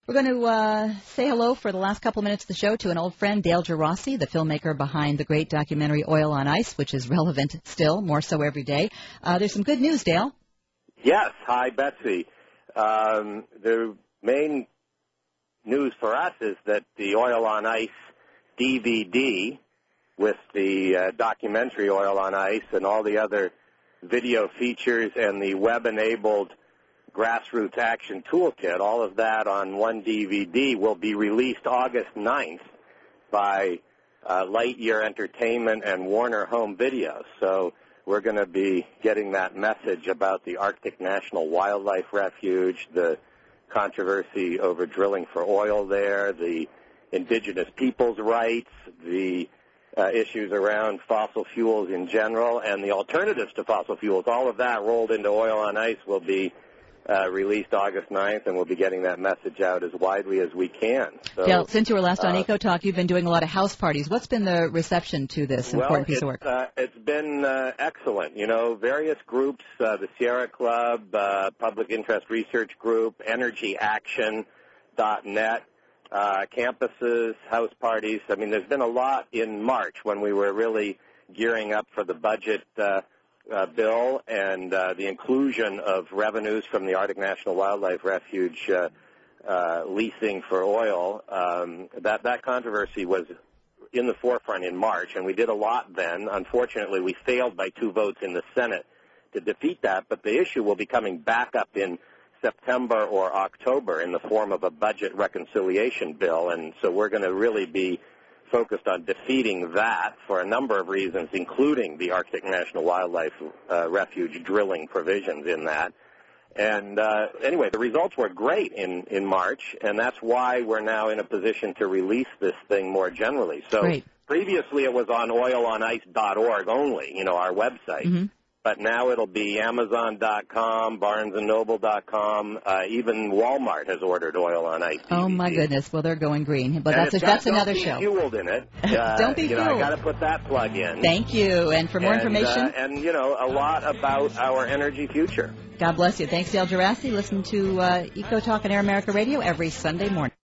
We're going to say hello for the last couple of minutes of the show to an old friend, Dale Gerasi, the filmmaker behind the great documentary Oil on Ice, which is relevant still, more so every day. There's some good news, Dale. Yes. Hi, Betsy. The main news for us is that the Oil on Ice DVD with the documentary Oil on Ice and all the other video features and the web-enabled Grassroots Action Toolkit, all of that on one DVD will be released August 9th by Lightyear Entertainment and Warner Home Video. So we're going to be getting that message about the Arctic National Wildlife Refuge, the controversy over drilling for oil there, the indigenous people's rights, the issues around fossil fuels in general, and the alternatives to fossil fuels. All of that rolled into Oil on Ice will be released August 9th, and we'll be getting that message out as widely as we can. So, Dale, since you were last on Eco Talk, you've been doing a lot of house parties. What's been the reception to this important piece of work? It's been excellent. You know, various groups, the Sierra Club, Public Interest Research Group, EnergyAction.net, campuses, house parties. I mean, there's been a lot in March when we were really gearing up for the budget bill and the inclusion of revenues from the Arctic National Wildlife Refuge leasing for oil. That controversy was in the forefront in March, and we did a lot then. Unfortunately, we failed by 2 votes in the Senate to defeat that, but the issue will be coming back up in September or October in the form of a budget reconciliation bill, and so we're going to really be focused on defeating that for a number of reasons, including the Arctic National Wildlife Refuge drilling provisions in that. And anyway, the results were great in March, and that's why we're now in a position to release this thing more generally. So previously it was on oilonice.org only, you know, our website. Mm-hmm. But now it'll be Amazon.com, BarnesandNoble.com, even Walmart has ordered Oil on Ice DVD. Oh, my goodness. Well, they're going green. But that's another show. Don't be fueled in it. Don't be fueled. I got to put that plug in. Thank you. And for more information? And, you know, a lot about our energy future. God bless you. Thanks, Dale Gerasi. Listen to Eco Talk on Air America Radio every Sunday morning.